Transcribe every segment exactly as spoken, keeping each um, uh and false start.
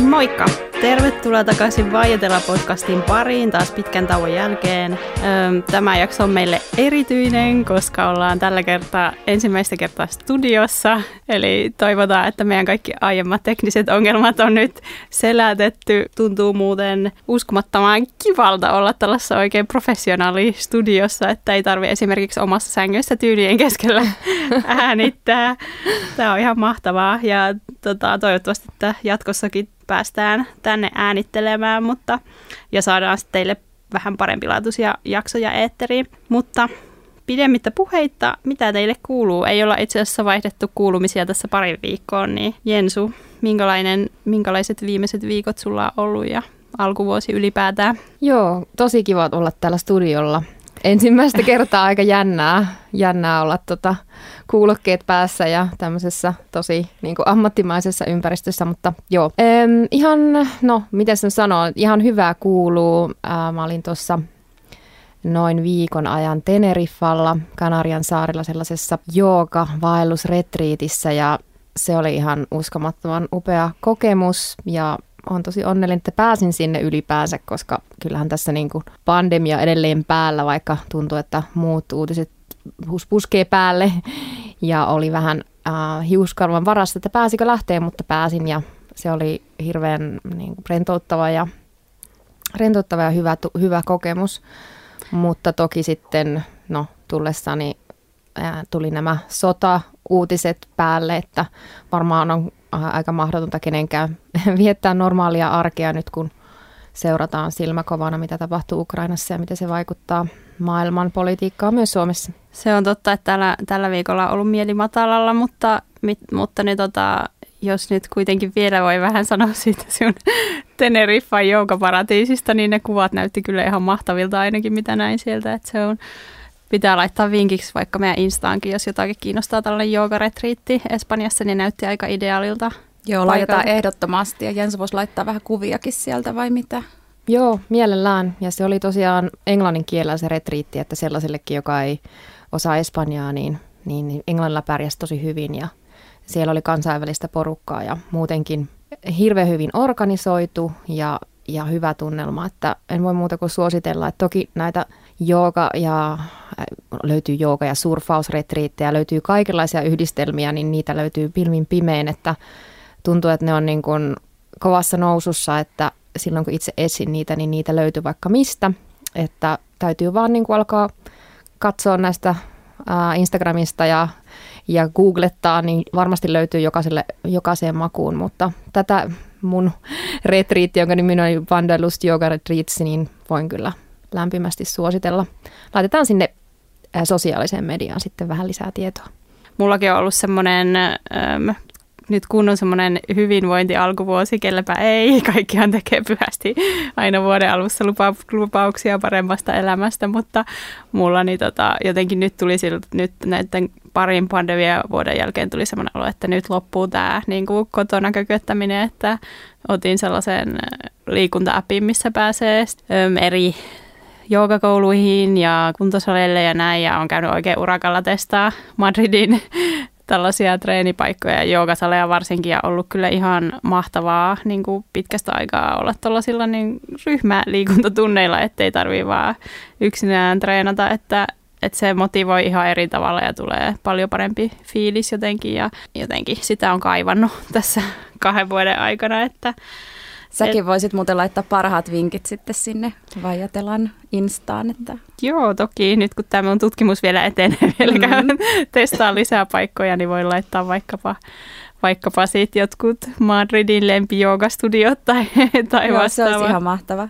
Moikka! Tervetuloa takaisin Vaietela-podcastin pariin taas pitkän tauon jälkeen. Tämä jakso on meille erityinen, koska ollaan tällä kertaa ensimmäistä kertaa studiossa. Eli toivotaan, että meidän kaikki aiemmat tekniset ongelmat on nyt selätetty. Tuntuu muuten uskomattoman kivalta olla tällaisessa oikein professionaali-studiossa, että ei tarvitse esimerkiksi omassa sängyssä tyynien keskellä äänittää. Tämä on ihan mahtavaa ja tota, toivottavasti että jatkossakin päästään tänne äänittelemään, mutta, ja saadaan sitten teille vähän parempilaatuisia jaksoja eetteriin. Mutta pidemmittä puheitta, mitä teille kuuluu? Ei olla itse asiassa vaihdettu kuulumisia tässä parin viikkoon, niin Jensu, minkälainen, minkälaiset viimeiset viikot sulla on ollut ja alkuvuosi ylipäätään? Joo, tosi kiva olla täällä studiolla. Ensimmäistä kertaa aika jännää, jännää olla tota, kuulokkeet päässä ja tämmöisessä tosi niin kuin ammattimaisessa ympäristössä, mutta joo. Ehm, ihan, no miten sen sanoo, ihan hyvää kuuluu. Ää, mä olin tuossa noin viikon ajan Teneriffalla, Kanarian saarilla sellaisessa jooga-vaellusretriitissä ja se oli ihan uskomattoman upea kokemus ja olen tosi onnellinen, että pääsin sinne ylipäänsä, koska kyllähän tässä niin kuin pandemia edelleen päällä, vaikka tuntuu, että muut uutiset puskee päälle ja oli vähän äh, hiuskarvan varassa, että pääsikö lähteä, mutta pääsin ja se oli hirveän niin kuin rentouttava ja, rentouttava ja hyvä, hyvä kokemus, mutta toki sitten no, tullessani äh, tuli nämä sota-uutiset päälle, että varmaan on aika mahdotonta kenenkään viettää normaalia arkea nyt, kun seurataan silmäkovana, mitä tapahtuu Ukrainassa ja miten se vaikuttaa maailman politiikkaan myös Suomessa. Se on totta, että tällä, tällä viikolla on ollut mieli matalalla, mutta, mit, mutta niin tota, jos nyt kuitenkin vielä voi vähän sanoa siitä sinun Teneriffan joogaparatiisista, niin ne kuvat näytti kyllä ihan mahtavilta ainakin, mitä näin sieltä, että se on... Pitää laittaa vinkiksi vaikka meidän Instaankin, jos jotakin kiinnostaa tällainen joogaretriitti Espanjassa, niin näytti aika ideaalilta. Joo, laitetaan ehdottomasti ja Jens voisi laittaa vähän kuviakin sieltä vai mitä? Joo, mielellään. Ja se oli tosiaan englannin kielellä se retriitti, että sellaisellekin, joka ei osaa espanjaa, niin, niin englannilla pärjäsi tosi hyvin. Ja siellä oli kansainvälistä porukkaa ja muutenkin hirveän hyvin organisoitu ja, ja hyvä tunnelma. Että en voi muuta kuin suositella, että toki näitä jooga ja löytyy jooga- ja surfausretriittejä, löytyy kaikenlaisia yhdistelmiä, niin niitä löytyy pilvin pimein, että tuntuu, että ne on niin kuin kovassa nousussa, että silloin kun itse etsin niitä, niin niitä löytyy vaikka mistä, että täytyy vaan niin kuin alkaa katsoa näistä ää, Instagramista ja, ja googlettaa, niin varmasti löytyy jokaiselle, jokaiseen makuun, mutta tätä mun retriitti, jonka nimi on Wanderlust Yoga Retreats, niin voin kyllä lämpimästi suositella. Laitetaan sinne sosiaaliseen mediaan sitten vähän lisää tietoa. Mullakin on ollut semmoinen, ähm, nyt kun on semmoinen hyvinvointi alkuvuosi, kellepä ei. Kaikkihan tekee pyhästi aina vuoden alussa lupa- lupauksia paremmasta elämästä, mutta mulla niin tota, jotenkin nyt tuli siltä, nyt näiden parin pandemia vuoden jälkeen tuli semmoinen olo, että nyt loppuu tämä niin kuin kotona kököttäminen, että otin sellaisen liikunta-appin, missä pääsee ähm, eri joogakouluihin ja kuntosaleille ja näin, ja on käynyt oikein urakalla testaa Madridin tällaisia treenipaikkoja ja joogasaleja varsinkin, ja ollut kyllä ihan mahtavaa niin kuin pitkästä aikaa olla tuollaisilla niin ryhmäliikuntatunneilla, ettei tarvitse vaan yksinään treenata, että, että se motivoi ihan eri tavalla ja tulee paljon parempi fiilis jotenkin, ja jotenkin sitä on kaivannut tässä kahden vuoden aikana, että säkin voisit muuten laittaa parhaat vinkit sitten sinne Vaiatelan Instaan. Että. Joo, toki. Nyt kun tämä on tutkimus vielä etenee, vielä mm-hmm. käyn testaa lisää paikkoja, niin voi laittaa vaikkapa, vaikkapa siitä jotkut Madridin lempijoogastudiot tai, tai joo, vastaavaa. Se olisi ihan mahtava.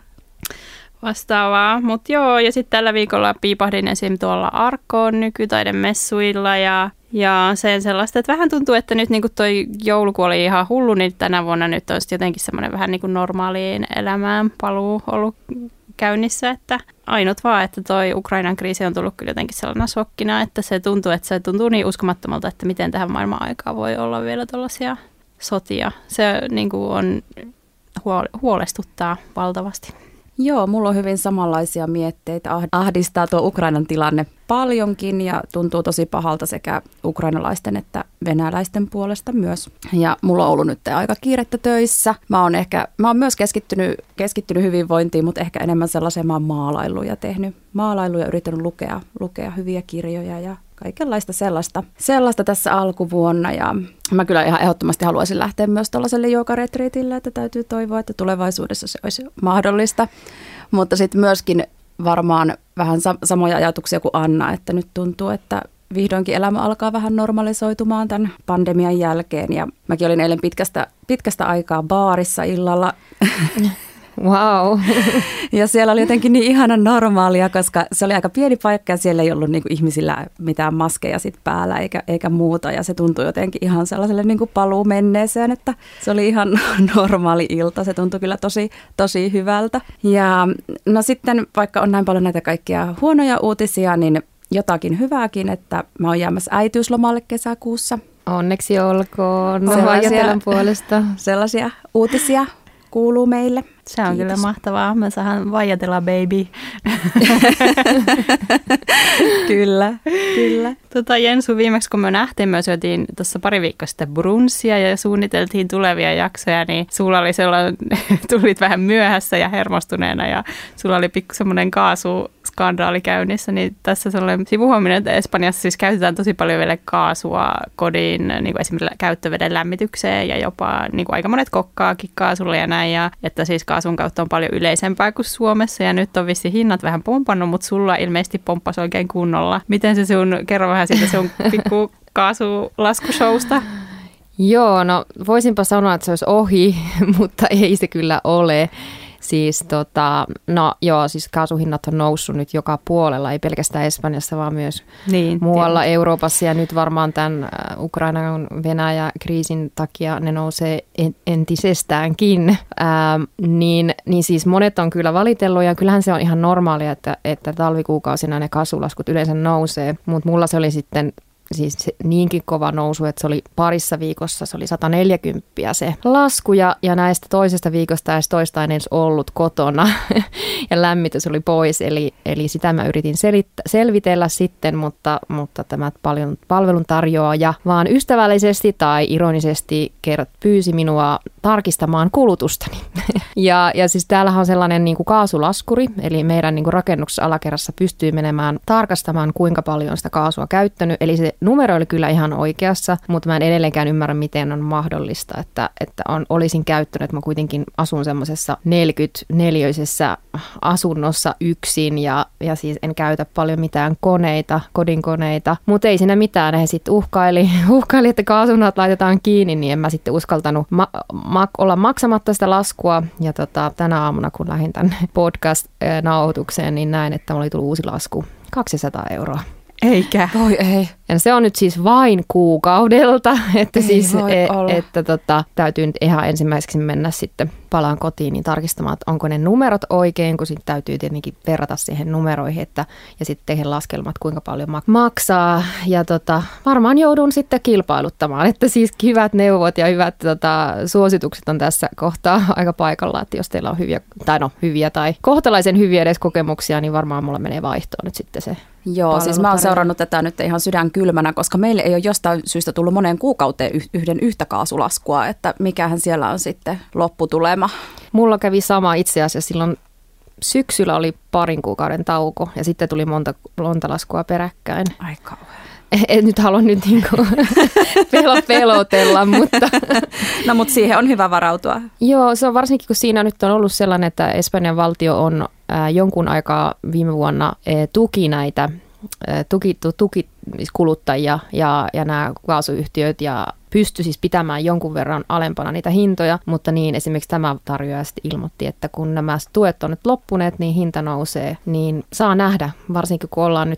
Vastaavaa, mutta joo, ja sitten tällä viikolla piipahdin esim. Tuolla Arkkoon nykytaidemessuilla ja, ja sen sellaista, että vähän tuntuu, että nyt niinku toi jouluku oli ihan hullu, niin tänä vuonna nyt on jotenkin semmoinen vähän niinku normaaliin elämään paluu ollut käynnissä, että ainut vaan, että toi Ukrainan kriisi on tullut kyllä jotenkin sellainen shokkina, että se tuntuu, että se tuntuu niin uskomattomalta, että miten tähän maailman aikaan voi olla vielä tuollaisia sotia. Se niinku on huolestuttaa valtavasti. Joo, mulla on hyvin samanlaisia mietteitä. Ahdistaa tuo Ukrainan tilanne paljonkin ja tuntuu tosi pahalta sekä ukrainalaisten että venäläisten puolesta myös. Ja mulla on ollut nyt aika kiirettä töissä. Mä oon ehkä, mä oon myös keskittynyt, keskittynyt hyvinvointiin, mutta ehkä enemmän sellaiseen, mä oon maalailuja tehnyt. Maalailuja yrittänyt lukea, lukea hyviä kirjoja ja kaikenlaista sellaista, sellaista tässä alkuvuonna. Ja mä kyllä ihan ehdottomasti haluaisin lähteä myös tuollaiselle joogaretriitille, että täytyy toivoa, että tulevaisuudessa se olisi mahdollista. Mutta sitten myöskin varmaan vähän samoja ajatuksia kuin Anna, että nyt tuntuu, että vihdoinkin elämä alkaa vähän normalisoitumaan tämän pandemian jälkeen. Ja mäkin olin eilen pitkästä, pitkästä aikaa baarissa illalla. Wow. Ja siellä oli jotenkin niin ihanan normaalia, koska se oli aika pieni paikka ja siellä ei ollut niin kuin ihmisillä mitään maskeja sit päällä eikä, eikä muuta. Ja se tuntui jotenkin ihan sellaiselle niin kuin paluu menneeseen, että se oli ihan normaali ilta. Se tuntui kyllä tosi, tosi hyvältä. Ja no sitten vaikka on näin paljon näitä kaikkia huonoja uutisia, niin jotakin hyvääkin, että mä oon jäämässä äitiyslomalle kesäkuussa. Onneksi olkoon. No, Vaijatelan puolesta. Sellaisia uutisia kuuluu meille. Se on Kiitos. Kyllä mahtavaa. Me saadaan vaijatella, baby. Kyllä, kyllä. Tota, Jensu, viimeksi kun me nähtiin, me syötiin tuossa pari viikkoa sitten brunssia ja suunniteltiin tulevia jaksoja, niin sulla oli sellainen, tulit vähän myöhässä ja hermostuneena ja sulla oli pikku semmoinen kaasuskandaali käynnissä, niin tässä sellainen sivuhuominen, että Espanjassa siis käytetään tosi paljon vielä kaasua kodin, niin kuin esimerkiksi käyttöveden lämmitykseen ja jopa niin kuin aika monet kokkaakin kaasulla ja näin, ja että siis kaasun kautta on paljon yleisempää kuin Suomessa ja nyt on vissi hinnat vähän pompannut, mutta sulla ilmeisesti pomppasi oikein kunnolla. Miten se sun, kerro vähän siitä sun pikku kaasulaskushowsta? Joo, no voisinpa sanoa, että se olisi ohi, mutta ei se kyllä ole. Siis tota, no joo, siis kaasuhinnat on noussut nyt joka puolella, ei pelkästään Espanjassa, vaan myös niin, muualla tietysti Euroopassa. Ja nyt varmaan tämän Ukrainan Venäjä-kriisin takia ne nousee entisestäänkin. Ää, niin, niin siis monet on kyllä valitellut ja kyllähän se on ihan normaalia, että, että talvikuukausina ne kaasulaskut yleensä nousee. Mutta mulla se oli sitten siis niinkin kova nousu, että se oli parissa viikossa, se oli sata neljäkymmentä se lasku ja, ja näistä toisesta viikosta edes toista en edes ollut kotona ja lämmitys oli pois, eli, eli sitä mä yritin selittä, selvitellä sitten, mutta, mutta tämä paljon palvelun tarjoaja vaan ystävällisesti tai ironisesti kert, pyysi minua tarkistamaan kulutustani. ja, ja siis täällähän on sellainen niin kuin kaasulaskuri, eli meidän niin kuin rakennuksessa alakerrassa pystyy menemään tarkastamaan, kuinka paljon on sitä kaasua käyttänyt, eli se numero oli kyllä ihan oikeassa, mutta mä en edelleenkään ymmärrä, miten on mahdollista, että, että on, olisin käyttänyt, että mä kuitenkin asun semmoisessa neljäkymmentäneljäisessä asunnossa yksin ja, ja siis en käytä paljon mitään koneita, kodinkoneita, mutta ei siinä mitään. He sitten uhkaili, uhkaili, että kaasunat laitetaan kiinni, niin en mä sitten uskaltanut ma- ma- olla maksamatta sitä laskua ja tota, tänä aamuna, kun lähdin tänne podcast-nauhoitukseen, niin näin, että mulla oli tullut uusi lasku, kaksisataa euroa. Eikä. Voi ei. Ja se on nyt siis vain kuukaudelta, että, siis, e, että tota, täytyy nyt ihan ensimmäiseksi mennä sitten palaan kotiin niin tarkistamaan, että onko ne numerot oikein, kun sitten täytyy tietenkin verrata siihen numeroihin että, ja sitten tehdä laskelmat, kuinka paljon maksaa. Ja tota, varmaan joudun sitten kilpailuttamaan, että siis hyvät neuvot ja hyvät tota, suositukset on tässä kohtaa aika paikalla, että jos teillä on hyviä tai, no, hyviä tai kohtalaisen hyviä edes kokemuksia, niin varmaan mulla menee vaihtoon nyt sitten se. Joo, siis mä oon seurannut tätä nyt ihan sydän kylmänä, koska meille ei ole jostain syystä tullut moneen kuukauteen yhden yhtä kaasulaskua, että mikähän siellä on sitten lopputulema. Mulla kävi sama itse asiassa, silloin syksyllä oli parin kuukauden tauko ja sitten tuli monta, monta laskua peräkkäin. Ai kauhean. En nyt halua nyt niinku pelotella, mutta... No mutta siihen on hyvä varautua. Joo, se on varsinkin kun siinä nyt on ollut sellainen, että Espanjan valtio on äh, jonkun aikaa viime vuonna äh, tuki näitä äh, tuki, tuki kuluttajia ja, ja nämä kaasuyhtiöt ja pystyi siis pitämään jonkun verran alempana niitä hintoja, mutta niin esimerkiksi tämä tarjoaja sitten ilmoitti, että kun nämä tuet on nyt loppuneet, niin hinta nousee, niin saa nähdä, varsinkin kun ollaan nyt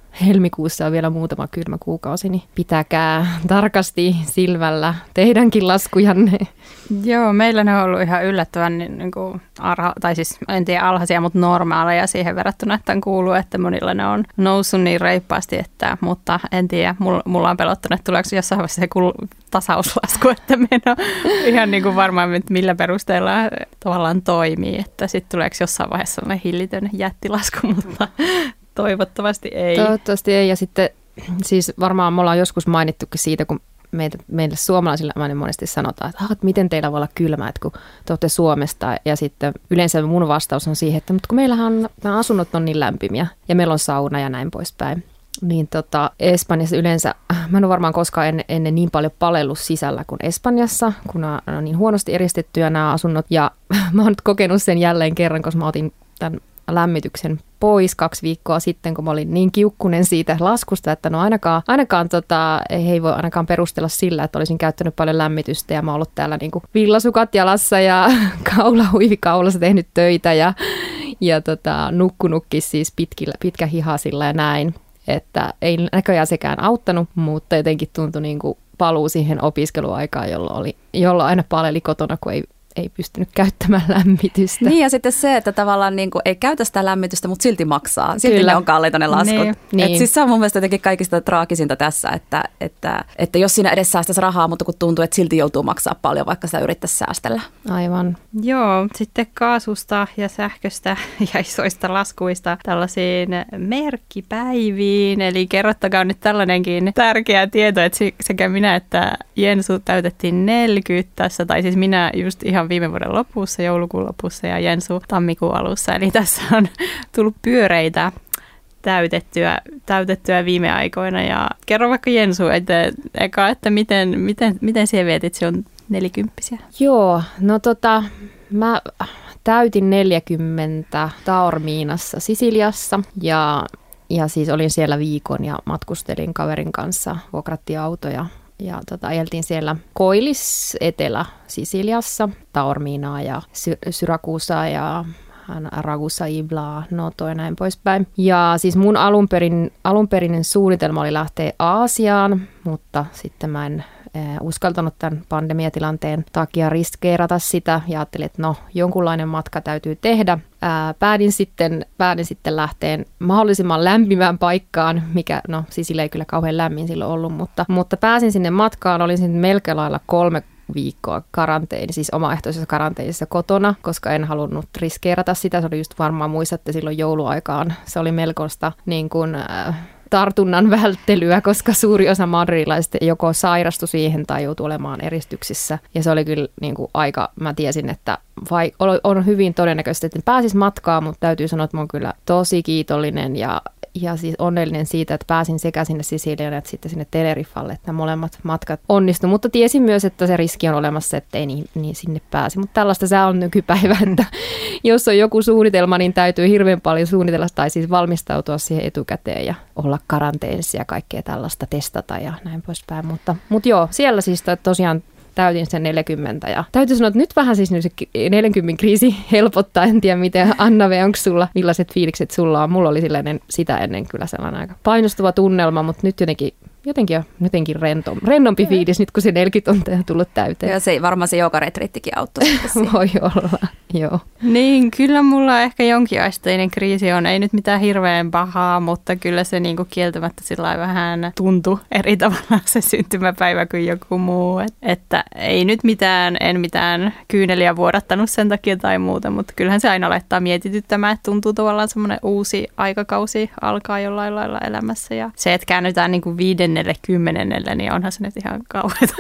helmikuussa on vielä muutama kylmä kuukausi, niin pitäkää tarkasti silmällä teidänkin laskujanne. Joo, meillä ne on ollut ihan yllättävän niin, niin kuin arha, tai siis en tiedä alhaisia, mutta normaaleja siihen verrattuna, että on kuullut, että monilla ne on noussut niin reippaasti, että, mutta en tiedä, mulla, mulla on pelottanut, että tuleeko jossain vaiheessa joku tasauslasku, että me en ole ihan niin kuin varmaan, millä perusteella tavallaan toimii, että sitten tuleeko jossain vaiheessa sellainen hillitön jättilasku, mutta toivottavasti ei. Toivottavasti ei, ja sitten siis varmaan me ollaan joskus mainittukin siitä, kun meitä, meille suomalaisille aina monesti sanotaan, että, että miten teillä voi olla kylmä, että kun te olette Suomesta, ja sitten yleensä mun vastaus on siihen, että mutta kun meillähän nämä asunnot on niin lämpimiä, ja meillä on sauna ja näin poispäin. Niin tota, Espanjassa yleensä, mä en ole varmaan koskaan ennen, ennen niin paljon palellut sisällä kuin Espanjassa, kun nämä on niin huonosti eristettyjä nämä asunnot, ja mä oon nyt kokenut sen jälleen kerran, koska mä otin tämän lämmityksen pois kaksi viikkoa sitten, kun mä olin niin kiukkunen siitä laskusta, että no ainakaan, ainakaan tota, he ei voi ainakaan perustella sillä, että olisin käyttänyt paljon lämmitystä ja mä oon ollut täällä niin kuin villasukat jalassa ja kaula huivikaulassa tehnyt töitä ja, ja tota, nukkunutkin siis pitkillä, pitkähihasilla ja näin, että ei näköjään sekään auttanut, mutta jotenkin tuntui niin kuin paluu siihen opiskeluaikaan, jolloin, oli, jolloin aina paleli kotona, kun ei ei pystynyt käyttämään lämmitystä. Niin ja sitten se, että tavallaan niin kuin ei käytä sitä lämmitystä, mutta silti maksaa. Silti Kyllä. ne on kalliita ne laskut. Niin, niin. Et siis se on mun mielestä jotenkin kaikista traagisinta tässä, että, että, että jos siinä edes säästäisi rahaa, mutta kun tuntuu, että silti joutuu maksaa paljon, vaikka sitä yrittäisi säästellä. Aivan. Joo, sitten kaasusta ja sähköstä ja isoista laskuista tällaisiin merkkipäiviin. Eli kerrottakaa nyt tällainenkin tärkeä tieto, että sekä minä että Jensu täytettiin neljäkymmentä tässä, tai siis minä just ihan viime vuoden lopussa, joulukuun lopussa ja Jensu tammikuun alussa. Eli tässä on tullut pyöreitä täytettyä, täytettyä viime aikoina. Ja kerro vaikka Jensu, että, eka, että miten, miten, miten siellä vietit, se on nelikymppisiä? Joo, no tota, mä täytin neljäkymmentä Taorminassa Sisiliassa ja, ja siis olin siellä viikon ja matkustelin kaverin kanssa, vuokrattiin autoja. Ja tota, ajeltiin siellä Koilis Etelä-Sisiliassa, Taorminaa ja Sy- Syrakuusaa ja Ragusa, Iblaa, Noto ja näin poispäin. Ja siis mun alunperin, alunperinen suunnitelma oli lähteä Aasiaan, mutta sitten mä en eh, uskaltanut tämän pandemiatilanteen takia riskeerata sitä ja ajattelin, että no jonkunlainen matka täytyy tehdä. Ää, päädin, sitten, päädin sitten lähteen mahdollisimman lämpimään paikkaan, mikä no Sisilia ei kyllä kauhean lämmin silloin ollut, mutta, mutta pääsin sinne matkaan, olin sinne melkein lailla kolme viikkoa karanteeni, siis omaehtoisessa karanteenissa kotona, koska en halunnut riskeerata sitä. Se oli just varmaan, muistatte silloin jouluaikaan. Se oli melkoista niin kuin, äh, tartunnan välttelyä, koska suuri osa madrilaisista joko sairastui siihen tai joutui olemaan eristyksissä. Ja se oli kyllä niin kuin aika, mä tiesin, että vai, on hyvin todennäköisesti, että pääsis matkaan, mutta täytyy sanoa, että mä oon kyllä tosi kiitollinen ja Ja siis onnellinen siitä, että pääsin sekä sinne Sisiliaan että sitten sinne Teneriffalle, että molemmat matkat onnistuivat. Mutta tiesin myös, että se riski on olemassa, että ei niin, niin sinne pääse. Mutta tällaista se on nykypäivä, että jos on joku suunnitelma, niin täytyy hirveän paljon suunnitella tai siis valmistautua siihen etukäteen ja olla karanteenissa ja kaikkea tällaista testata ja näin poispäin. Mutta, mutta joo, siellä siis tosiaan täytin sen neljäkymmentä ja täytyy sanoa, että nyt vähän siis nyt se neljänkymmenen kriisi helpottaa. En tiedä miten, Anna-Ve, onko sulla, millaiset fiilikset sulla on? Mulla oli sellainen, sitä ennen kyllä sellainen aika painostuva tunnelma, mutta nyt jotenkin, jotenkin, jo, jotenkin rento, rennompi fiilis nyt, kun se neljäkymmentä on tullut täyteen. Ja se, varmaan se joogaretriittikin auttoi. Voi olla, joo. Niin, kyllä mulla ehkä jonkinasteinen kriisi on. Ei nyt mitään hirveän pahaa, mutta kyllä se niinku kieltämättä sillä vähän tuntui eri tavalla se syntymäpäivä kuin joku muu. Et, että ei nyt mitään, en mitään kyyneliä vuodattanut sen takia tai muuta, mutta kyllähän se aina laittaa mietityttämään, että tuntuu tavallaan semmoinen uusi aikakausi alkaa jollain lailla elämässä. Ja se, että käännytään niinku viidennelle, kymmenennelle, niin onhan se nyt ihan kauheata.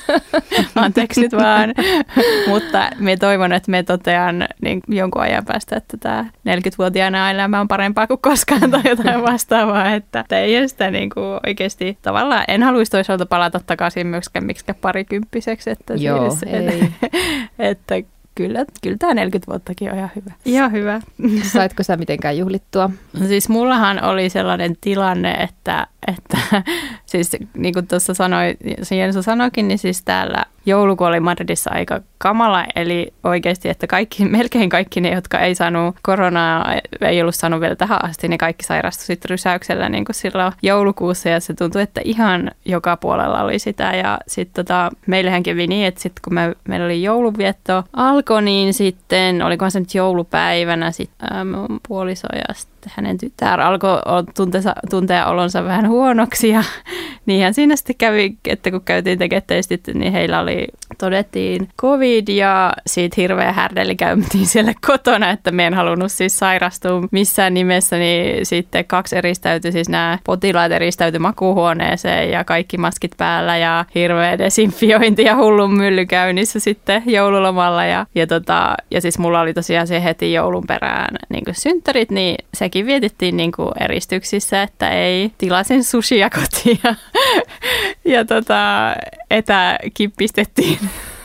Anteeksi nyt vaan. Mutta me toivon, että me totean niin jonkun ajan päästä, että tämä neljäkymmentävuotiaana elämä on parempaa kuin koskaan tai jotain vastaavaa, että ei sitä niin kuin oikeasti tavallaan, en haluaisi toisaalta palata takaisin myöskään miksikään parikymppiseksi, että, Joo, siis, ei. että, että kyllä, kyllä tämä neljäkymmentä vuottakin on ihan hyvä. Ihan hyvä. Saitko sä mitenkään juhlittua? No siis mullahan oli sellainen tilanne, että, että siis niin kuin tuossa sanoi, Jensu sanoikin, niin siis täällä jouluku oli Madridissa aika kamala, eli oikeasti, että kaikki, melkein kaikki ne, jotka ei saanut koronaa, ei ollut saanut vielä tähän asti, niin kaikki sairastui sitten rysäyksellä niin kuin silloin joulukuussa, ja se tuntui, että ihan joka puolella oli sitä, ja sitten tota, meillähän kävi niin, että sitten kun me, meillä oli joulunvietto alkoi, niin sitten, olikohan se nyt joulupäivänä, sitten mun puoliso ja sitten hänen tytär alkoi tuntea, tuntea olonsa vähän huonoksi, ja niinhän siinä sitten kävi, että kun käytiin tekemään testit, niin heillä oli, todettiin covid, ja siitä hirveä härdeli käytiin siellä kotona, että me en halunnut siis sairastua missään nimessä, niin sitten kaksi eristäytyi, siis nämä potilaat eristäytyi makuuhuoneeseen ja kaikki maskit päällä ja hirveä desinfiointi ja hullun mylly käynnissä sitten joululomalla, ja, ja, tota, ja siis mulla oli tosiaan se heti joulun perään niin kuin synttärit, niin sekin vietettiin niin kuin eristyksissä, että ei, tilasin sushia kotiin ja, ja tota, etäkippistettiin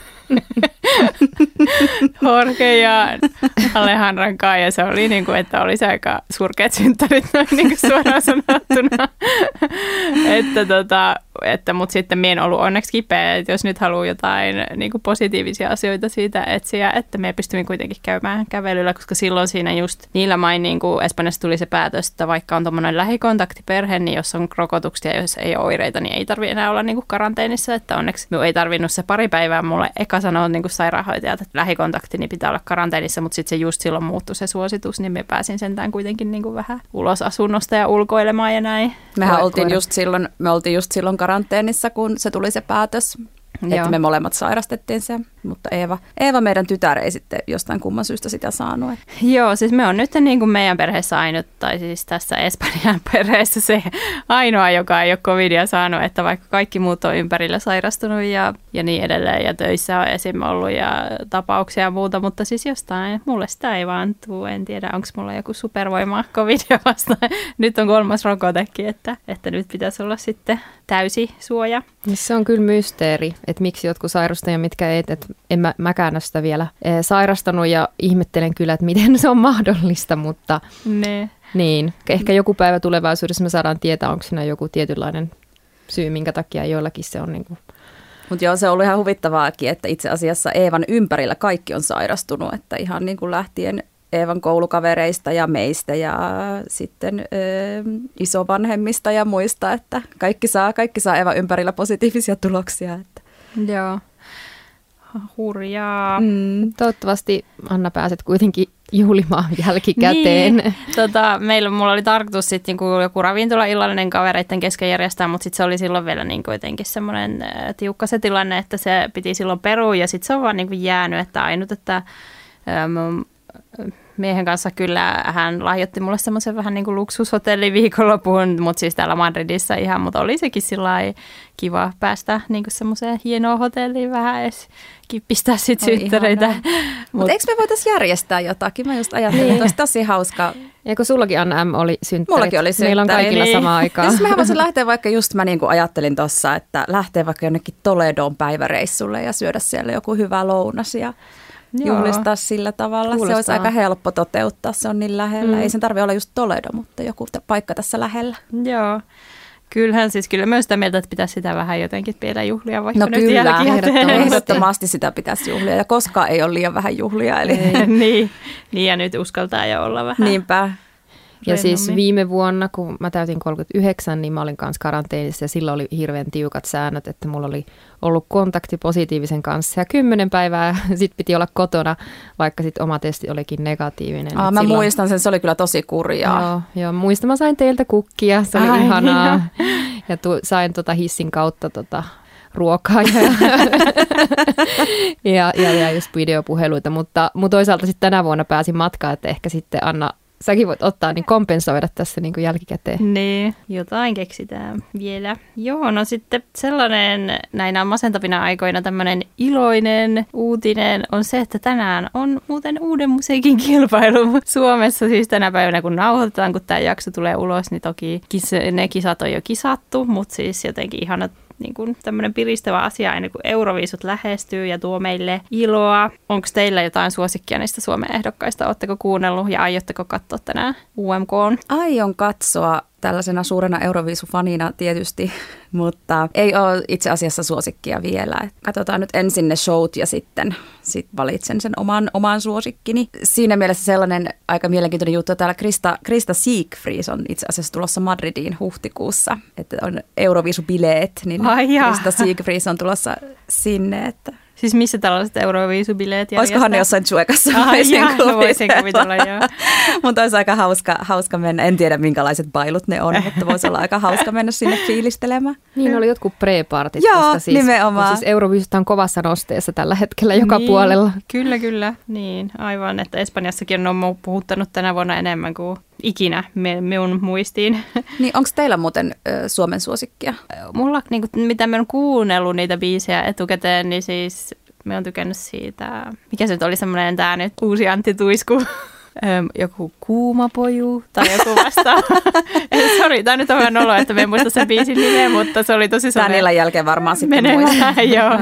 Jorge ja Alejandran kanssa, ja se oli niin kuin, että oli se aika surkeat synttärit noin niin kuin suoraan sanottuna. että tota, että, mutta sitten minä en ollut onneksi kipeä, että jos nyt haluaa jotain niin kuin positiivisia asioita siitä etsiä, että me pystymme kuitenkin käymään kävelyllä, koska silloin siinä just niillä main, niin kuin Espanjassa tuli se päätös, että vaikka on tuommoinen lähikontaktiperhe, niin jos on rokotuksia ja jos ei ole oireita, niin ei tarvitse enää olla niin kuin karanteenissa, että onneksi minun ei tarvinnut se pari päivää mulle eka sanoa niin kuin sairaanhoitajat, että lähikontakti niin pitää olla karanteenissa, mutta sitten se just silloin muuttui se suositus, niin me pääsin sentään kuitenkin niin kuin vähän ulos asunnosta ja ulkoilemaan ja näin. Mehän Koe, oltiin just silloin, me oltiin just silloin karanteenissa, kun se tuli se päätös, Joo. että me molemmat sairastettiin sen, mutta Eeva, Eeva meidän tytär ei sitten jostain kumman syystä sitä saanut. Joo, siis me on nyt niin kuin meidän perheessä ainut, tai siis tässä Espanjan perheessä se ainoa, joka ei ole covidia saanut, että vaikka kaikki muut on ympärillä sairastunut ja, ja niin edelleen, ja töissä on esim. Ollut ja tapauksia ja muuta, mutta siis jostain, mulle sitä ei vaan tule, en tiedä, onko mulla joku supervoima covidia vastaan. Nyt on kolmas rokotekin, että, että nyt pitäisi olla sitten täysi suoja. Se on kyllä mysteeri, että miksi jotkut sairastaa ja mitkä ei, että en mä, mäkään ole sitä vielä sairastanut ja ihmettelen kyllä, että miten se on mahdollista, mutta ne. Niin, ehkä joku päivä tulevaisuudessa me saadaan tietää, onko siinä joku tietynlainen syy, minkä takia joillakin se on niin kuin. Mutta joo, se on ollut ihan huvittavaakin, että itse asiassa Eevan ympärillä kaikki on sairastunut, että ihan niin kuin lähtien Eevan koulukavereista ja meistä ja sitten ö, isovanhemmista ja muista, että kaikki saa, kaikki saa Eevan ympärillä positiivisia tuloksia. Että. Joo, hurjaa. Mm, toivottavasti Anna pääset kuitenkin juhlimaan jälkikäteen. Niin. Tota, meillä, mulla oli tarkoitus sitten niinku joku ravintolaillallinen kavereiden kesken järjestää, mutta sitten se oli silloin vielä niinku jotenkin semmoinen tiukka se tilanne, että se piti silloin perua ja sitten se on vaan niinku jäänyt, että ainut, että mun miehen kanssa kyllä hän lahjoitti mulle semmoisen vähän niin kuin luksushotelli viikonlopun, mutta siis täällä Madridissa ihan, mutta oli sekin sillai kiva päästä niin kuin semmoiseen hienoon hotelliin vähän edes kippistää sit synttäreitä. Mutta Mut eikö me voitaisiin järjestää jotakin? Mä just ajattelin, niin. Että olisi tosi hauskaa. Eikö sullakin Anna M oli synttärit? Mullakin oli synttärit. Meillä on kaikilla niin. Samaan aikaan. Siis mehän voisin lähteä vaikka just, mä niin kuin ajattelin tuossa, että lähtee vaikka jonnekin Toledoon päiväreissulle ja syödä siellä joku hyvä lounas ja juhlistaa sillä tavalla. Kuulostaa. Se olisi aika helppo toteuttaa, se on niin lähellä. Mm. Ei sen tarvitse olla just Toledo, mutta joku paikka tässä lähellä. Joo. Kyllähän siis kyllä myös sitä mieltä, että pitäisi sitä vähän jotenkin vielä juhlia, vaikka no nyt kyllä, jälkikäteen. Ehdottomasti sitä pitäisi juhlia ja koskaan ei ole liian vähän juhlia. Eli. niin. niin ja nyt uskaltaa jo olla vähän. Niinpä. Ja siis viime vuonna, kun mä täytin kolmekymmentäyhdeksän, niin mä olin kanssa karanteenissa ja silloin oli hirveän tiukat säännöt, että mulla oli ollut kontakti positiivisen kanssa ja kymmenen päivää sitten piti olla kotona, vaikka sitten oma testi olikin negatiivinen. Aa, mä silloin muistan sen, se oli kyllä tosi kurjaa. Joo, joo muistan, mä sain teiltä kukkia, se oli Ai, ihanaa joo. ja tu, sain tota hissin kautta tota ruokaa ja, ja, ja, ja just videopuheluita, mutta, mutta toisaalta sitten tänä vuonna pääsin matkaan, että ehkä sitten Anna, säkin voit ottaa, niin kompensoida tässä niin kuin jälkikäteen. Niin, jotain keksitään vielä. Joo, no sitten sellainen näinä masentavina aikoina tämmöinen iloinen uutinen on se, että tänään on muuten uuden musiikin kilpailu Suomessa. Siis tänä päivänä kun nauhoitetaan, kun tämä jakso tulee ulos, niin toki ne kisat on jo kisattu, mutta siis jotenkin ihana niin kuin tämmöinen piristävä asia ennen kuin Euroviisut lähestyy ja tuo meille iloa. Onko teillä jotain suosikkia niistä Suomen ehdokkaista? Oletteko kuunnellut ja aiotteko katsoa tänään U M K:n? Aion katsoa tällaisena suurena Euroviisu-fanina tietysti, mutta ei ole itse asiassa suosikkia vielä. Katsotaan nyt ensin ne showt ja sitten sit valitsen sen oman, oman suosikkini. Siinä mielessä sellainen aika mielenkiintoinen juttu, täällä Krista, Krista Siegfries on itse asiassa tulossa Madridiin huhtikuussa, että on Euroviisu-bileet, niin Ai Krista Siegfries on tulossa sinne, että... Siis missä tällaiset Euroviisu-bileet järjestää? Olisikohan ne jossain Tsuekassa? Ah, voisin kuvitella, joo. Mutta olisi aika hauska, hauska mennä. En tiedä, minkälaiset bailut ne on, mutta voisi olla aika hauska mennä sinne fiilistelemään. Niin oli jotkut pre-partit. Joo, siis, nimenomaan. Siis Euroviisut on kovassa nosteessa tällä hetkellä joka niin, puolella. Kyllä, kyllä. Niin, aivan, että Espanjassakin on puhuttanut tänä vuonna enemmän kuin ikinä minun muistiin. Niin, onko teillä muuten ö, Suomen suosikkia? Mulla, niin kuin, mitä mä oon kuunnellut niitä biisejä etukäteen, niin siis mä oon tykännyt siitä, mikä se nyt oli semmoinen tää nyt uusi Antti Tuisku. Öm, joku kuumapoju tai joku vastaava. Sori, tämä nyt on vähän olo, että me en muista sen biisin nimeä, mutta se oli tosi semmoinen... Tänillä jälkeen varmaan sitten muistaa. Joo,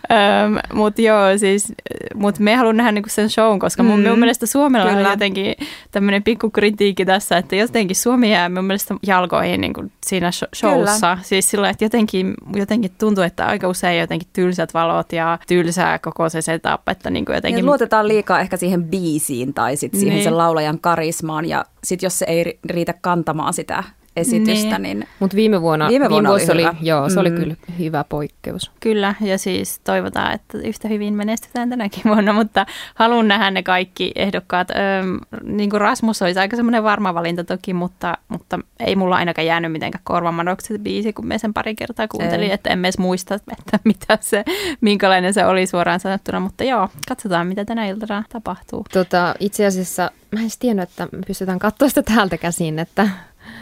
mutta joo, siis, mut me haluan nähdä niinku sen shown, koska mun, mm. mun mielestä Suomella Kyllä. on jotenkin tämmöinen pikku kritiikki tässä, että jotenkin Suomi jää mun mielestä jalkoihin niinku siinä showssa. Kyllä. Siis sillä, että jotenkin, jotenkin tuntuu, että aika usein jotenkin tylsät valot ja tylsää koko se setup, että niinku jotenkin... Ja luotetaan liikaa ehkä siihen biisiin tai sitten siihen sen laulajan karismaan ja sitten jos se ei riitä kantamaan sitä esitystä, niin... niin Mutta viime vuonna, viime vuonna viime oli, oli, joo, se mm. oli kyllä hyvä poikkeus. Kyllä, ja siis toivotaan, että yhtä hyvin menestytään tänäkin vuonna, mutta haluan nähdä ne kaikki ehdokkaat. Öm, niin kuin Rasmus olisi aika semmoinen varma valinta toki, mutta, mutta ei mulla ainakaan jäänyt mitenkään korvamadokset biisi, kun me sen pari kertaa kuuntelin, ei. Että en edes muista, että mitä se, minkälainen se oli suoraan sanottuna, mutta joo, katsotaan, mitä tänä iltana tapahtuu. Tota, itse asiassa mä en tiennyt, että me pystytään katsoa sitä täältä käsin, että...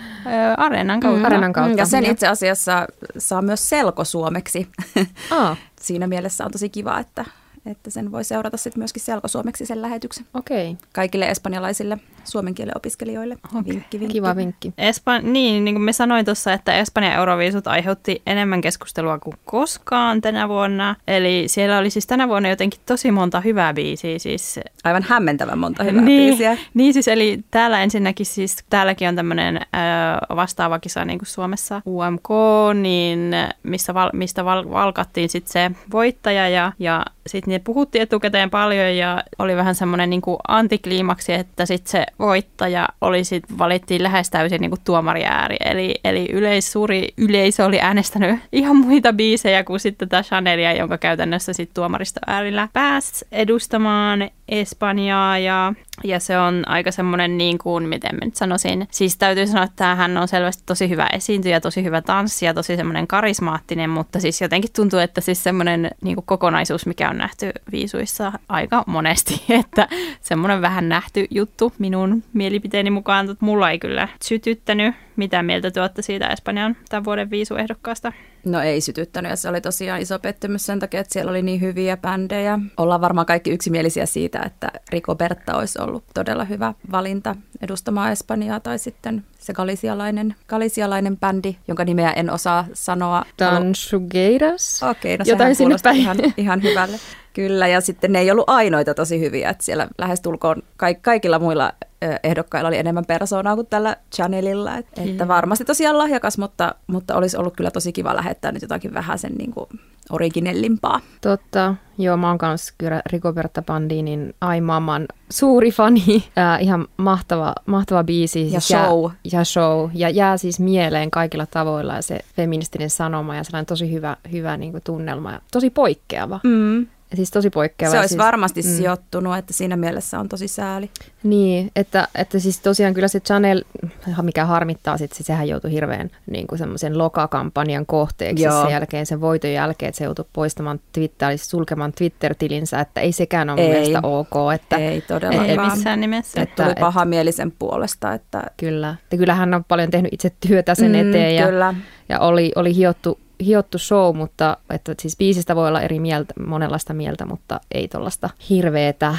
Areenan kautta. Mm, Areenan kautta. Ja sen itse asiassa saa myös selkosuomeksi. Aa. Siinä mielessä on tosi kiva, että, että sen voi seurata sitten myöskin selkosuomeksi sen lähetyksen. Okei. Okay. Kaikille espanjalaisille suomen kielen opiskelijoille. Okay. Vinkki, vinkki. Kiva vinkki. Espan- niin, niin kuin me sanoin tuossa, että Espanjan Euroviisut aiheutti enemmän keskustelua kuin koskaan tänä vuonna. Eli siellä oli siis tänä vuonna jotenkin tosi monta hyvää biisiä. Siis... Aivan hämmentävän monta hyvää niin, biisiä. Niin siis, eli täällä ensinnäkin siis, täälläkin on tämmöinen äh, vastaava kisa niin kuin Suomessa U M K, niin missä val, mistä val, valkattiin sitten se voittaja ja, ja sitten ne puhuttiin etukäteen paljon ja oli vähän semmoinen niin kuin antikliimaksi, että sitten se voittaja oli sit, valittiin lähes täysin niin kuin tuomariääri. Eli, eli yleis, suuri yleisö oli äänestänyt ihan muita biisejä kuin sitten tätä Chanelia, jonka käytännössä sitten tuomarista äärillä pääsi edustamaan Espanjaa ja, ja se on aika semmoinen niin kuin, miten mä nyt sanoisin, siis täytyy sanoa, että hän on selvästi tosi hyvä esiintyjä, tosi hyvä tanssija, tosi semmoinen karismaattinen, mutta siis jotenkin tuntuu, että siis semmoinen niin kuin kokonaisuus, mikä on nähty viisuissa aika monesti, että semmoinen vähän nähty juttu minun mielipiteeni mukaan, mutta mulla ei kyllä sytyttänyt. Mitä mieltä te olette siitä Espanjan tämän vuoden viisuehdokkaasta? No ei sytyttänyt ja se oli tosiaan iso pettymys sen takia, että siellä oli niin hyviä bändejä. Ollaan varmaan kaikki yksimielisiä siitä, että Rigoberta olisi ollut todella hyvä valinta edustamaan Espanjaa tai sitten se galisialainen, galisialainen bändi, jonka nimeä en osaa sanoa. Tanxugueiras? Okei, okay, no sehän kuulostaa ihan, ihan hyvälle. Kyllä, ja sitten ne ei ollut ainoita tosi hyviä, että siellä lähestulkoon kaikilla muilla ehdokkailla oli enemmän persoonaa kuin tällä Chanelilla, että, että varmasti tosiaan lahjakas, mutta, mutta olisi ollut kyllä tosi kiva lähettää nyt jotakin vähän sen niin kuin originellimpaa. Totta, joo, mä oon kanssa kyllä Rigoberta Bandinin Ai Maman suuri fani, äh, ihan mahtava, mahtava biisi. Ja siis show. Jää, ja show, ja jää siis mieleen kaikilla tavoilla ja se feministinen sanoma ja sellainen tosi hyvä, hyvä niin kuin tunnelma ja tosi poikkeava. Mm. Siis tosi poikkeava. Se olisi siis, varmasti mm. sijoittunut, että siinä mielessä on tosi sääli. Niin, että, että siis tosiaan kyllä se Chanel, mikä harmittaa sitten, sehän joutui hirveän niin kuin semmoisen lokakampanjan kohteeksi sen jälkeen, sen voiton jälkeen, että se joutui poistamaan Twitter, sulkemaan Twitter-tilinsä, että ei sekään ole ei. mielestä ok. Että, ei todellakaan. Ei missään nimessä. Että tuli pahamielisen puolesta. Että... Kyllä. Ja kyllä hän on paljon tehnyt itse työtä sen mm, eteen ja, kyllä. ja oli, oli hiottu, hiottu show, mutta että siis biisistä voi olla eri mieltä, monenlaista mieltä, mutta ei tuollaista hirveetä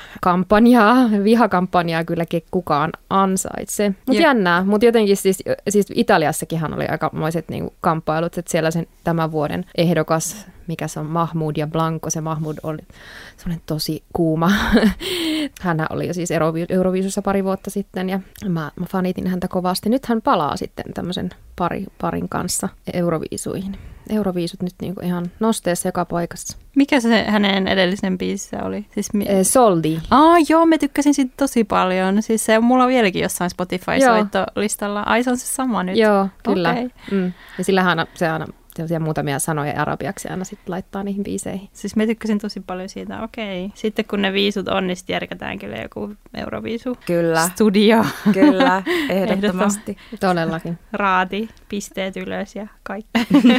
kampanjaa, vihakampanjaa kylläkin kukaan ansaitse. Mutta jännää, mutta jotenkin siis, siis Italiassakinhan oli aikamoiset niinku kamppailut, että siellä sen tämän vuoden ehdokas, mikä se on Mahmoud ja Blanco, se Mahmoud oli semmoinen tosi kuuma. Hän oli jo siis Euroviisussa pari vuotta sitten ja mä, mä fanitin häntä kovasti. Nyt hän palaa sitten tämmöisen pari, parin kanssa Euroviisuihin. Euroviisut nyt niinku ihan nosteessa joka paikassa. Mikä se hänen edellisen biisissä oli? Siis mi- eh, Soldi. Aa, joo, mä tykkäsin siitä tosi paljon. Siis se on mulla vieläkin jossain Spotify-soittolistalla. Ai, se on se sama nyt. Joo, kyllä. Okay. Mm. Ja sillä aina, se aina sellaisia muutamia sanoja arabiaksi aina sitten laittaa niihin biiseihin. Siis mä tykkäsin tosi paljon siitä, okei. Okay. Sitten kun ne viisut on, niin sitten järkätään kyllä joku Euroviisu. Kyllä. Studio. Kyllä, ehdottomasti. Todellakin. Raati, pisteet ylös ja kaikki.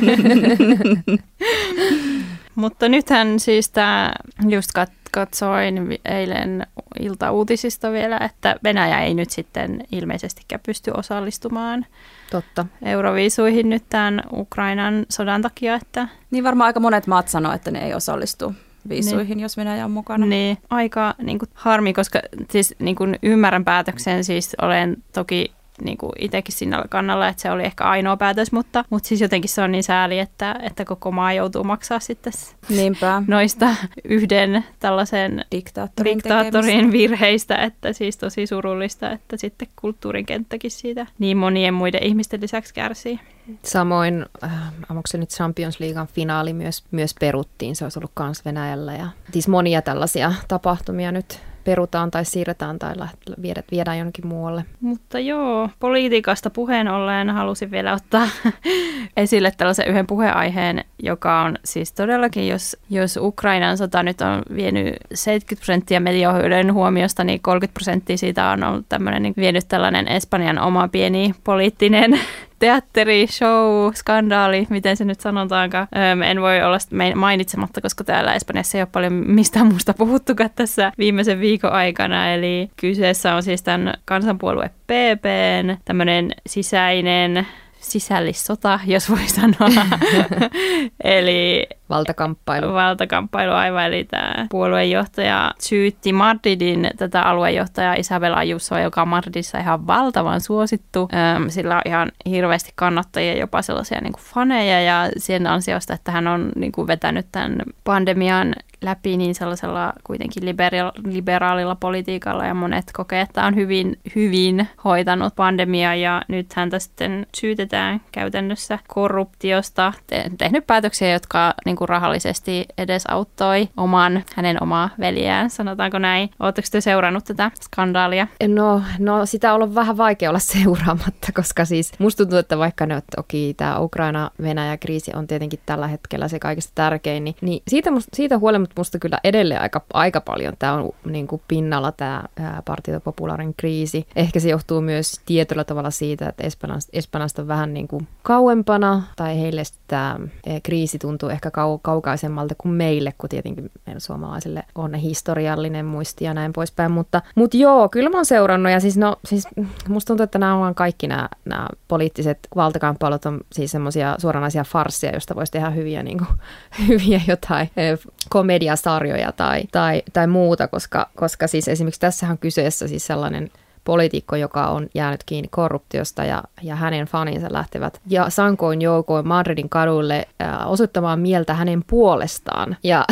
Mutta nythän siis tämä, just katsoin eilen iltauutisista vielä, että Venäjä ei nyt sitten ilmeisestikään pysty osallistumaan Totta. Euroviisuihin nyt tämän Ukrainan sodan takia. Että Niin varmaan aika monet maat sanoo, että ne ei osallistu viisuihin, niin, jos Venäjä on mukana. Niin, aika niin kuin, harmi, koska siis niin kuin, ymmärrän päätöksen, siis olen toki niin kuin itsekin siinä kannalla, että se oli ehkä ainoa päätös, mutta, mutta siis jotenkin se on niin sääli, että, että koko maa joutuu maksaa sitten Niinpä. noista yhden tällaisen diktaattorin, diktaattorin virheistä, että siis tosi surullista, että sitten kulttuurin kenttäkin siitä niin monien muiden ihmisten lisäksi kärsii. Samoin, äh, onko se nyt Champions Leaguean finaali myös, myös peruttiin, se olisi ollut kans Venäjällä ja siis monia tällaisia tapahtumia nyt perutaan tai siirretään tai viedään jonnekin muualle. Mutta joo, politiikasta puheen ollen halusin vielä ottaa esille tällaisen yhden puheenaiheen, joka on siis todellakin, jos, jos Ukrainan sota nyt on vienyt seitsemänkymmentä prosenttia medioiden huomiosta, niin kolmekymmentä prosenttia siitä on ollut tämmöinen niin vienyt tällainen Espanjan oma pieni poliittinen teatteri, show, skandaali, miten se nyt sanotaankaan. Öm, en voi olla mainitsematta, koska täällä Espanjassa ei ole paljon mistään muusta puhuttukaan tässä viimeisen viikon aikana. Eli kyseessä on siis tämän kansanpuolue P P:n tämmöinen sisäinen sisällissota, jos voi sanoa. Eli valtakamppailu. Valtakamppailu aivan, eli tämä puoluejohtaja syytti Madridin tätä aluejohtajaa Isabel Ayusoa, joka on Madridissa ihan valtavan suosittu. Öm, sillä on ihan hirveästi kannattajia, jopa sellaisia niin kuin faneja, ja sen ansiosta, että hän on niin kuin vetänyt tämän pandemian läpi niin sellaisella kuitenkin libera- liberaalilla politiikalla, ja monet kokee, että on hyvin, hyvin hoitanut pandemiaa, ja nyt häntä sitten syytetään käytännössä korruptiosta, te- tehnyt päätöksiä, jotka niin kuin rahallisesti edesauttoi oman, hänen omaa veljään, sanotaanko näin. Oletteko te seurannut tätä skandaalia? No, no sitä on ollut vähän vaikea olla seuraamatta, koska siis musta tuntuu, että vaikka ne, että okei, tämä Ukraina-Venäjä-kriisi on tietenkin tällä hetkellä se kaikista tärkein, niin, niin siitä, musta, siitä huolimatta musta kyllä edelleen aika, aika paljon tämä on niin kuin pinnalla tämä Partito Popularin kriisi. Ehkä se johtuu myös tietyllä tavalla siitä, että Espanjasta, Espanjasta on vähän niin kuin kauempana, tai heille tämä kriisi tuntuu ehkä kau- kaukaisemmalta kuin meille, kun tietenkin meillä suomalaisille on historiallinen muisti ja näin poispäin. Mutta, mutta joo, kyllä mä oon seurannut, ja siis, no, siis musta tuntuu, että nämä on kaikki nämä, nämä poliittiset valtakamppailut on siis semmoisia suoranaisia farsseja, joista voisi tehdä hyviä, niin kuin, hyviä jotain komediasarjoja tai, tai, tai muuta, koska, koska siis esimerkiksi tässähän on kyseessä siis sellainen poliitikko, joka on jäänyt kiinni korruptiosta, ja, ja hänen faninsa lähtevät ja sankoin joukoin Madridin kaduille ää, osoittamaan mieltä hänen puolestaan. Ja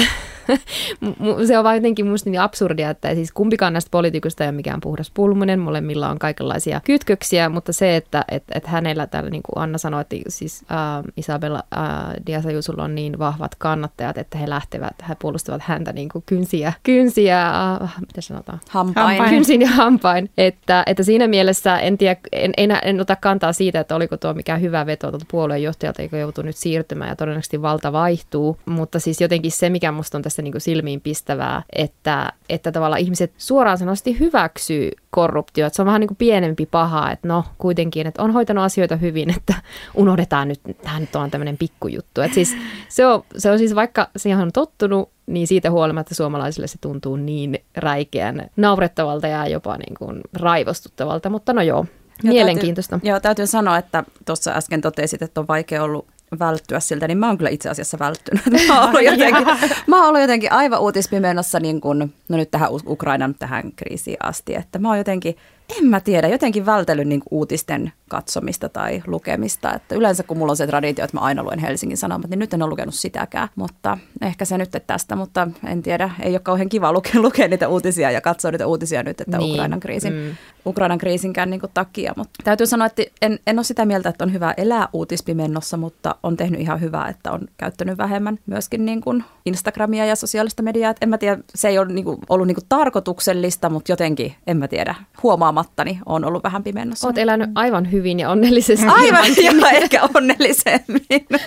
se on vaan jotenkin musta niin absurdia, että siis kumpikaan näistä poliitikoista ei ole mikään puhdas pulmunen, molemmilla on kaikenlaisia kytköksiä, mutta se, että et, et hänellä täällä, niin kuin Anna sanoi, että siis äh, Isabel äh, Díaz Ayusolla on niin vahvat kannattajat, että he lähtevät, he puolustavat häntä niin kuin kynsiä, kynsiä äh, mitä sanotaan? Hampain. hampain. Kynsin ja hampain. Että, että siinä mielessä en, tiedä, en, en, en ota kantaa siitä, että oliko tuo mikään hyvä veto tuolta puolueenjohtajalta, joka joutuu nyt siirtymään ja todennäköisesti valta vaihtuu, mutta siis jotenkin se, mikä musta on tässä niin kuin silmiin pistävää, että, että tavallaan ihmiset suoraan sanoisesti hyväksyy korruptio, että se on vähän niin kuin pienempi paha, että no kuitenkin, että on hoitanut asioita hyvin, että unohdetaan nyt, tämä nyt on tämmöinen pikkujuttu. Että siis se on, se on siis vaikka siihen on tottunut, niin siitä huolimatta suomalaisille se tuntuu niin räikeän naurettavalta ja jopa niin kuin raivostuttavalta, mutta no joo. Mielenkiintoista. Täytyy, joo, täytyy sanoa, että tuossa äsken totesit, että on vaikea ollut välttyä siltä, niin mä oon kyllä itse asiassa välttynyt. Mä oon ollut jotenkin, mä oon ollut jotenkin aivan uutispimenossa niin kun, no nyt tähän Ukrainan tähän kriisiin asti, että mä oon jotenkin, en mä tiedä, jotenkin vältellyt niin uutisten katsomista tai lukemista. Että yleensä kun mulla on se traditio, että mä aina luen Helsingin Sanomat, niin nyt en ole lukenut sitäkään. Mutta ehkä se nyt tästä, mutta en tiedä. Ei ole kauhean kiva lukea, lukea niitä uutisia ja katsoa niitä uutisia nyt, että niin. Ukrainan kriisin, mm. Ukrainan kriisinkään niin kuin takia. Mutta täytyy sanoa, että en, en ole sitä mieltä, että on hyvä elää uutispimennossa, mutta on tehnyt ihan hyvää, että on käyttänyt vähemmän myöskin niin kuin Instagramia ja sosiaalista mediaa. Et en mä tiedä, se ei ole niin kuin ollut niin kuin tarkoituksellista, mutta jotenkin, en mä tiedä, huomaamattani on ollut vähän pimennossa. Oot elänyt aivan hyvin ja onnellisesti. Aivan, joo, ehkä onnellisemmin.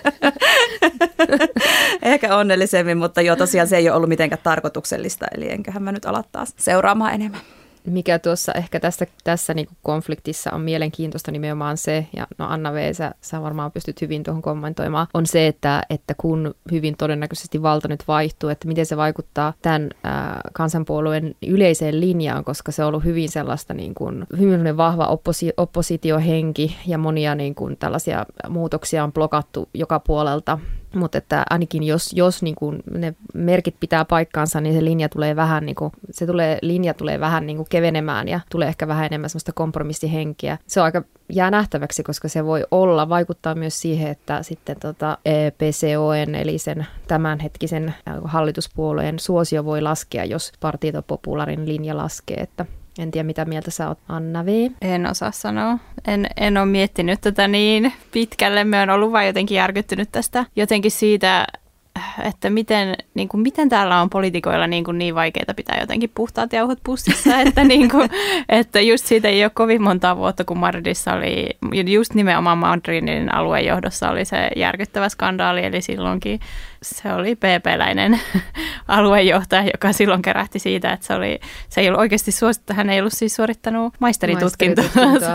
ehkä onnellisemmin, mutta joo, tosiaan se ei ole ollut mitenkään tarkoituksellista, eli enköhän mä nyt ala taas seuraamaan enemmän. Mikä tuossa ehkä tässä, tässä niin kuin konfliktissa on mielenkiintoista nimenomaan se, ja no Anna V, sä, sä varmaan pystyt hyvin tuohon kommentoimaan, on se, että, että kun hyvin todennäköisesti valta nyt vaihtuu, että miten se vaikuttaa tämän ää, kansanpuolueen yleiseen linjaan, koska se on ollut hyvin sellaista niin kuin, hyvin vahva opposi, oppositiohenki ja monia niin kuin tällaisia muutoksia on blokattu joka puolelta. Mutta että ainakin jos, jos niin kun ne merkit pitää paikkaansa, niin se linja tulee vähän, niin kun, se tulee, linja tulee vähän niin kun kevenemään ja tulee ehkä vähän enemmän semmoista kompromissihenkeä. Se on aika jää nähtäväksi, koska se voi olla, vaikuttaa myös siihen, että sitten tota P C O N eli sen tämänhetkisen hallituspuolueen suosio voi laskea, jos Partito Popularin linja laskee, että en tiedä, mitä mieltä sä oot, Anna V. En osaa sanoa. En, en ole miettinyt tätä niin pitkälle. Me on ollut vain jotenkin järkyttynyt tästä jotenkin siitä, että miten, niin kuin, miten täällä on poliitikoilla niin, kuin niin vaikeaa pitää jotenkin puhtaat jauhot pussissa, että, niin kuin, että just siitä ei ole kovin montaa vuotta, kun Madridissa oli, just nimenomaan Madridin aluejohdossa oli se järkyttävä skandaali, eli silloinkin se oli P P-läinen aluejohtaja, joka silloin kärähti siitä, että se, oli, se ei ollut oikeasti suosittu, hän ei ollut siis suorittanut maisteritutkintoa.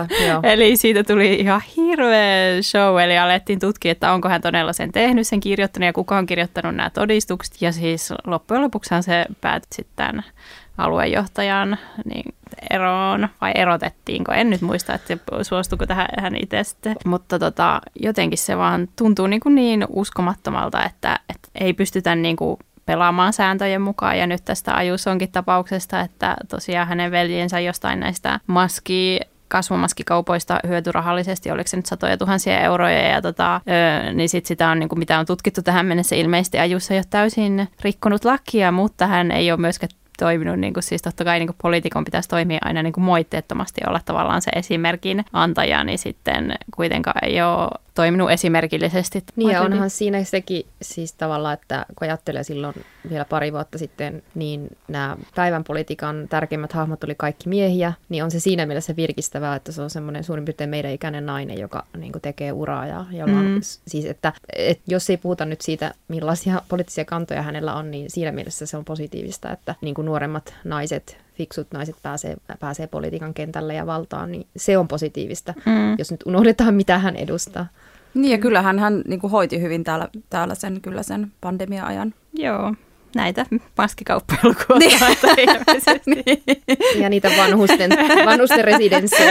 Eli siitä tuli ihan hirveä show, eli alettiin tutkia, että onko hän todella sen tehnyt, sen kirjoittanut ja kuka on kirjoittanut nämä todistukset. Ja siis loppujen lopuksihan se päätyi sitten aluejohtajan niin eroon, vai erotettiinko, en nyt muista, että suostuiko tähän hän itse sitten. Mutta tota, jotenkin se vaan tuntuu niin, kuin niin uskomattomalta, että, että ei pystytä niin kuin pelaamaan sääntöjen mukaan. Ja nyt tästä Ayusonkin tapauksesta, että tosiaan hänen veljensä jostain näistä maski kasvomaskikaupoista hyöty rahallisesti, oliko se nyt satoja tuhansia euroja, ja tota, öö, niin sit sitä on, niin kuin mitä on tutkittu tähän mennessä, ilmeisesti Ayuso ei ole täysin rikkonut lakia, mutta hän ei ole myöskään toiminut, niin kuin, siis totta kai niin kuin poliitikon pitäisi toimia aina niin kuin moitteettomasti olla tavallaan se esimerkin antaja, niin sitten kuitenkaan ei ole toiminut esimerkillisesti. Niin ja onhan siinä sekin siis tavallaan, että kun ajattelee silloin vielä pari vuotta sitten, niin nämä päivän politiikan tärkeimmät hahmot oli kaikki miehiä, niin on se siinä mielessä virkistävää, että se on semmoinen suurin piirtein meidän ikäinen nainen, joka niin kuin tekee uraa. Ja jolla mm. on, siis, että, että jos ei puhuta nyt siitä, millaisia poliittisia kantoja hänellä on, niin siinä mielessä se on positiivista, että niin kuin nuoremmat naiset, fiksut naiset pääsee, pääsee politiikan kentälle ja valtaan, niin se on positiivista, mm. jos nyt unohdetaan, mitä hän edustaa. Niin ja kyllähän hän niin kuin hoiti hyvin täällä, täällä sen, kyllä sen pandemia-ajan. Joo. Näitä maskikauppoja lukuottamatta ilmeisesti. Ja niitä vanhusten, vanhusten residenssejä.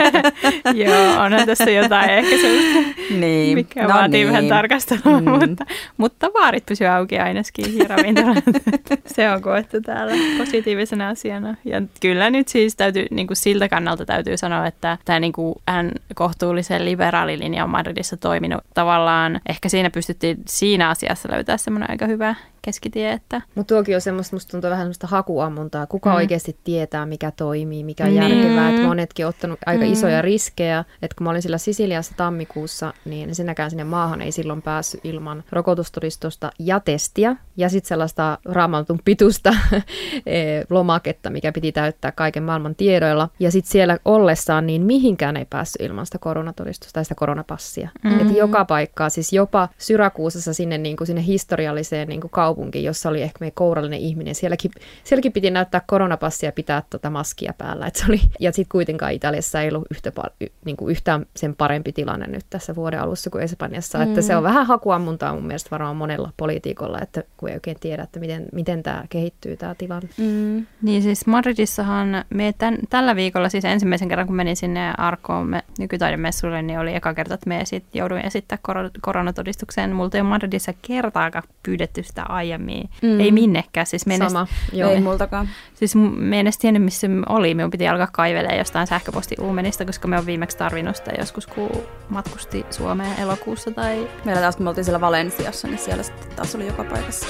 Joo, onhan tässä jotain ehkä sellaista, niin. mikä no vaatii niin. vähän tarkastelua, mm. mutta, mutta baarit pysyy auki ainakin ja ravintolat. Se on koettu täällä positiivisena asiana. Ja kyllä nyt siis täytyy, niin kuin siltä kannalta täytyy sanoa, että tämä niin kuin hän kohtuullisen liberaalilinja on Madridissa toiminut. Tavallaan ehkä siinä pystyttiin siinä asiassa löytää semmoinen aika hyvä keskitie. Että... Mutta tuokin on semmoista, musta tuntuu vähän semmoista hakuammuntaa. Kuka mm. oikeasti tietää, mikä toimii, mikä on mm. järkevää. Et monetkin on ottanut aika mm. isoja riskejä. Että kun mä olin sillä Sisiliassa tammikuussa, niin sinäkään sinne maahan ei silloin päässyt ilman rokotustodistusta ja testiä. Ja sitten sellaista raamatun pituista lomaketta, mikä piti täyttää kaiken maailman tiedoilla. Ja sitten siellä ollessaan, niin mihinkään ei päässyt ilman sitä koronatodistusta tai sitä koronapassia. Mm. Että joka paikkaa, siis jopa Syrakuusassa sinne, niin kuin sinne historialliseen niin kuin kaupunkiin, kaupunki, jossa oli ehkä meidän kourallinen ihminen. Sielläkin, sielläkin piti näyttää koronapassia ja pitää tota maskia päällä. Et se oli, ja sitten kuitenkaan Italiassa ei ollut yhtä, niin kuin yhtään sen parempi tilanne nyt tässä vuoden alussa kuin Espanjassa. Mm. Että se on vähän hakuammuntaa mun mielestä varmaan monella poliitikolla, että kun ei oikein tiedä, että miten, miten tämä kehittyy tämä tilanne. Mm. Niin siis Madridissahan me tämän, tällä viikolla, siis ensimmäisen kerran kun menin sinne Arkoon nykytaidemessuille, niin oli eka kerta, että me sit jouduin esittää koronatodistukseen. Multa ei ole Madridissa kertaakaan pyydetty sitä aiemmin. Mm. Ei minnekään. Siis Sama, joo. Ei multakaan. Siis me en edes tiennyt, missä oli. Minun piti alkaa kaivelemaan jostain sähköposti-uumenista, koska me on viimeksi tarvinnut sitä joskus, kun matkusti Suomeen elokuussa. Tai... Meillä taas, kun me oltiin siellä Valensiassa, niin siellä sitten taas oli joka paikassa.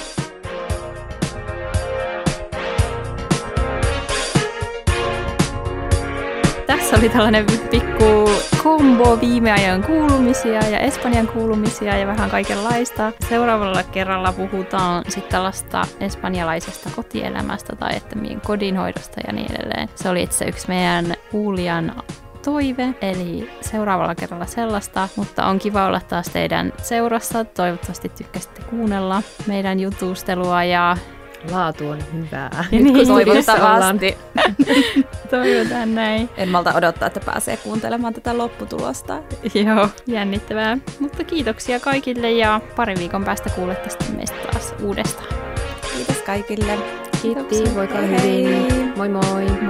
Tässä oli tällainen pikku kombo viime ajan kuulumisia ja Espanjan kuulumisia ja vähän kaikenlaista. Seuraavalla kerralla puhutaan sitten tällaista espanjalaisesta kotielämästä tai että meidän kodinhoidosta ja niin edelleen. Se oli itse yksi meidän kuulijan toive, eli seuraavalla kerralla sellaista, mutta on kiva olla taas teidän seurassa. Toivottavasti tykkäsitte kuunnella meidän jutustelua ja laatu on hyvää. Niin, toivottavasti. Toivotaan näin. En malta odottaa, että pääsee kuuntelemaan tätä lopputulosta. Joo, jännittävää. Mutta kiitoksia kaikille ja parin viikon päästä kuulette sitten meistä taas uudestaan. Kiitos kaikille. Kiitos, voikaa hyvin. Moi moi.